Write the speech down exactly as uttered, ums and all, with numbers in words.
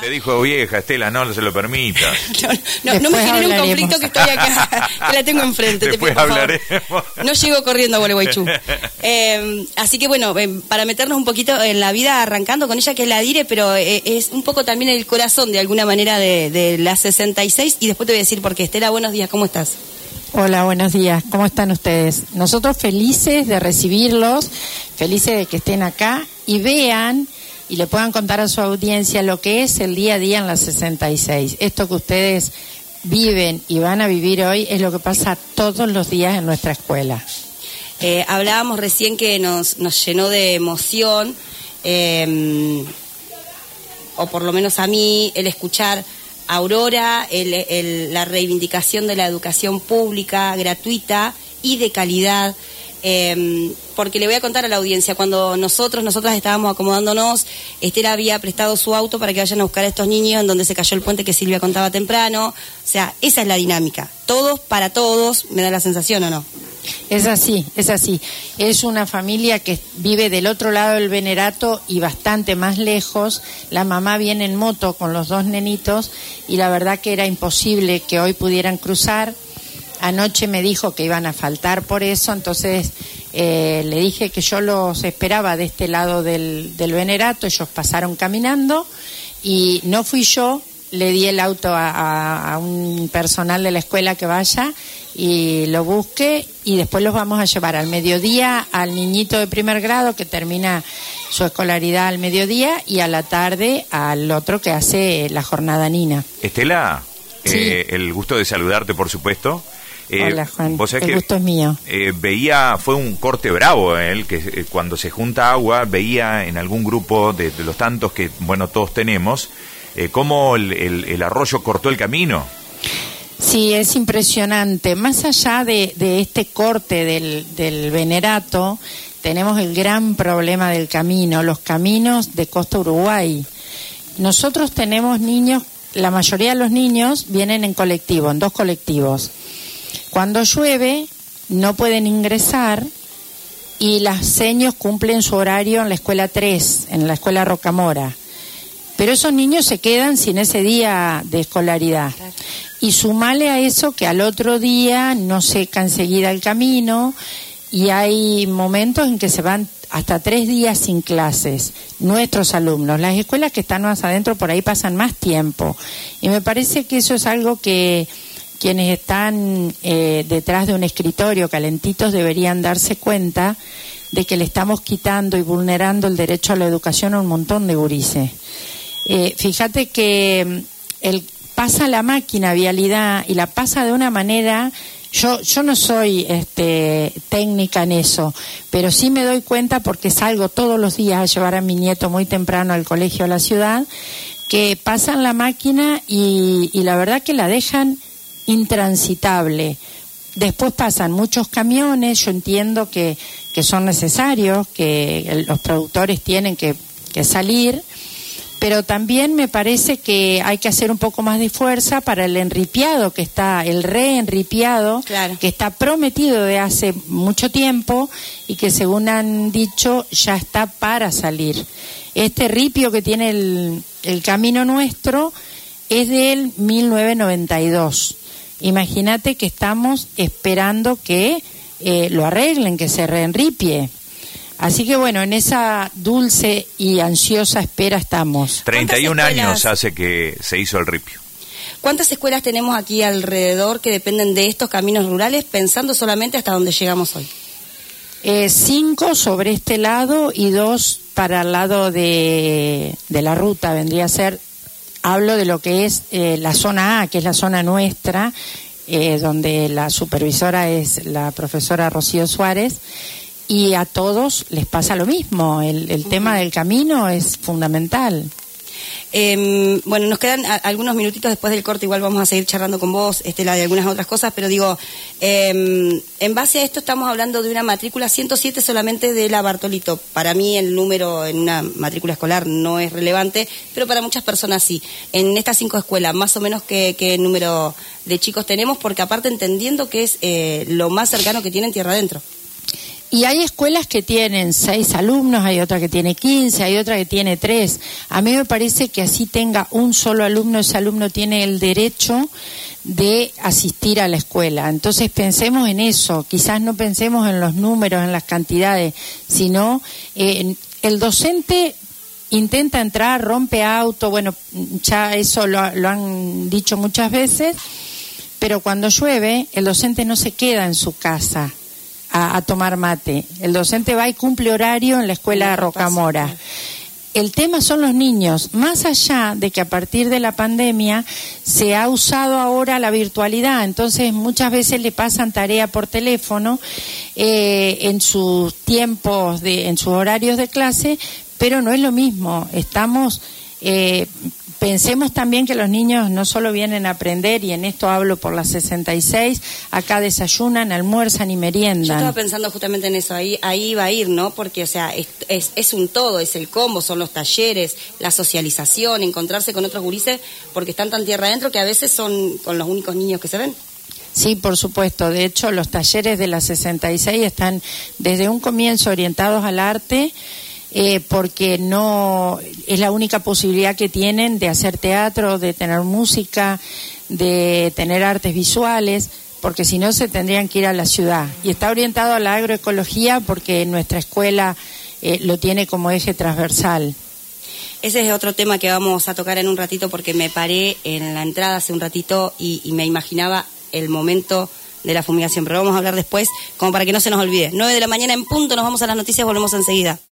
Te dijo vieja, Estela, no se lo permita. no, no, no me genere un conflicto que estoy acá, que la tengo enfrente. Después te pido, hablaremos. No llego corriendo a Gualeguaychú. Eh, así que bueno, eh, para meternos un poquito en la vida, arrancando con ella, que es la Dire, pero eh, es un poco también el corazón de alguna manera de, de la sesenta y seis, y después te voy a decir por qué. Estela, buenos días, ¿cómo estás? Hola, buenos días. ¿Cómo están ustedes? Nosotros felices de recibirlos, felices de que estén acá y vean y le puedan contar a su audiencia lo que es el día a día en la sesenta y seis. Esto que ustedes viven y van a vivir hoy es lo que pasa todos los días en nuestra escuela. Eh, hablábamos recién que nos, nos llenó de emoción, eh, o por lo menos a mí, el escuchar a Aurora, el, el, la reivindicación de la educación pública, gratuita y de calidad. Eh, porque le voy a contar a la audiencia, cuando nosotros, nosotras estábamos acomodándonos, Estela había prestado su auto para que vayan a buscar a estos niños en donde se cayó el puente que Silvia contaba temprano. O sea, esa es la dinámica. Todos para todos, ¿me da la sensación o no? Es así, es así. Es una familia que vive del otro lado del Venerato y bastante más lejos. La mamá viene en moto con los dos nenitos y la verdad que era imposible que hoy pudieran cruzar. Anoche me dijo que iban a faltar por eso, entonces eh, le dije que yo los esperaba de este lado del, del Venerato. Ellos pasaron caminando y no fui yo, le di el auto a, a, a un personal de la escuela que vaya y lo busque, y después los vamos a llevar al mediodía al niñito de primer grado que termina su escolaridad al mediodía, y a la tarde al otro que hace la jornada nina. Estela, sí. eh, el gusto de saludarte, por supuesto. Eh, Hola, Juan, vos sabés el que, gusto es mío. Eh, veía, fue un corte bravo él, que eh, cuando se junta agua, veía en algún grupo de, de los tantos que, bueno, todos tenemos, eh, cómo el, el, el arroyo cortó el camino. Sí, es impresionante. Más allá de, de este corte del, del Venerato, tenemos el gran problema del camino, los caminos de Costa Uruguay. Nosotros tenemos niños, la mayoría de los niños vienen en colectivo, en dos colectivos. Cuando llueve no pueden ingresar y las seños cumplen su horario en la escuela tres, en la escuela Rocamora. Pero esos niños se quedan sin ese día de escolaridad. Y sumale a eso que al otro día no seca enseguida el camino y hay momentos en que se van hasta tres días sin clases, nuestros alumnos. Las escuelas que están más adentro por ahí pasan más tiempo. Y me parece que eso es algo que quienes están eh, detrás de un escritorio calentitos deberían darse cuenta de que le estamos quitando y vulnerando el derecho a la educación a un montón de gurises. Eh, fíjate que el, pasa la máquina vialidad y la pasa de una manera... Yo yo no soy este, técnica en eso, pero sí me doy cuenta porque salgo todos los días a llevar a mi nieto muy temprano al colegio de la ciudad, que pasan la máquina y, y la verdad que la dejan intransitable. Después pasan muchos camiones, yo entiendo que, que son necesarios, que los productores tienen que, que salir, pero también me parece que hay que hacer un poco más de fuerza para el enripiado que está, el reenripiado, claro, que está prometido de hace mucho tiempo y que según han dicho ya está para salir. Este ripio que tiene el, el camino nuestro es del mil novecientos noventa y dos. Imagínate que estamos esperando que eh, lo arreglen, que se reenripie. Así que bueno, en esa dulce y ansiosa espera estamos. treinta y un escuelas... años hace que se hizo el ripio. ¿Cuántas escuelas tenemos aquí alrededor que dependen de estos caminos rurales, pensando solamente hasta donde llegamos hoy? Eh, cinco sobre este lado y dos para el lado de, de la ruta, vendría a ser, hablo de lo que es eh, la zona A, que es la zona nuestra, eh, donde la supervisora es la profesora Rocío Suárez, y a todos les pasa lo mismo, el, el uh-huh. tema del camino es fundamental. Eh, bueno, nos quedan a, algunos minutitos después del corte, igual vamos a seguir charlando con vos, Estela, de algunas otras cosas, pero digo, eh, en base a esto estamos hablando de una matrícula ciento siete solamente de la Bartolito. Para mí el número en una matrícula escolar no es relevante, pero para muchas personas sí. En estas cinco escuelas, más o menos, ¿qué, qué número de chicos tenemos? Porque aparte entendiendo que es eh, lo más cercano que tienen tierra adentro. Y hay escuelas que tienen seis alumnos, hay otra que tiene quince, hay otra que tiene tres. A mí me parece que así tenga un solo alumno, ese alumno tiene el derecho de asistir a la escuela. Entonces pensemos en eso, quizás no pensemos en los números, en las cantidades, sino eh, el docente intenta entrar, rompe auto, bueno, ya eso lo, lo han dicho muchas veces, pero cuando llueve el docente no se queda en su casa A, a tomar mate. El docente va y cumple horario en la escuela de Rocamora. El tema son los niños, más allá de que a partir de la pandemia se ha usado ahora la virtualidad, entonces muchas veces le pasan tarea por teléfono eh, en sus tiempos, de, en sus horarios de clase, pero no es lo mismo. Estamos... Eh, Pensemos también que los niños no solo vienen a aprender, y en esto hablo por las sesenta y seis, acá desayunan, almuerzan y meriendan. Yo estaba pensando justamente en eso, ahí ahí va a ir, ¿no? Porque, o sea, es, es, es un todo, es el combo, son los talleres, la socialización, encontrarse con otros gurises, porque están tan tierra adentro que a veces son con los únicos niños que se ven. Sí, por supuesto. De hecho, los talleres de la sesenta y seis están desde un comienzo orientados al arte, Eh, porque no es la única posibilidad que tienen de hacer teatro, de tener música, de tener artes visuales, porque si no se tendrían que ir a la ciudad. Y está orientado a la agroecología porque nuestra escuela eh, lo tiene como eje transversal. Ese es otro tema que vamos a tocar en un ratito, porque me paré en la entrada hace un ratito y, y me imaginaba el momento de la fumigación, pero vamos a hablar después, como para que no se nos olvide. nueve de la mañana en punto, nos vamos a las noticias, volvemos enseguida.